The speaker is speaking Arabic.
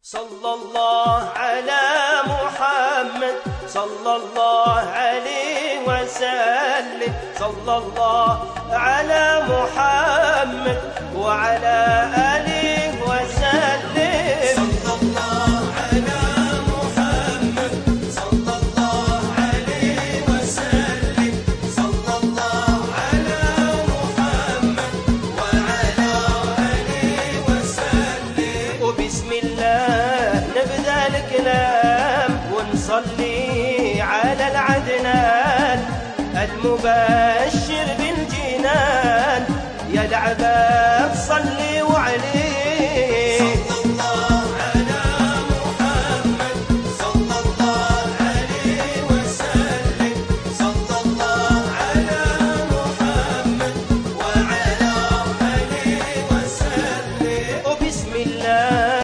صلى الله على محمد صلى الله عليه وسلم، صلى الله على محمد وعلى آله وسلم. صلى الله على محمد صلى الله عليه وسلم، صلى الله على محمد وعلى آله وسلم. وبسم الله نبدأ الكلام ونصلي على العدنان المبشر بالجنان، يا العباد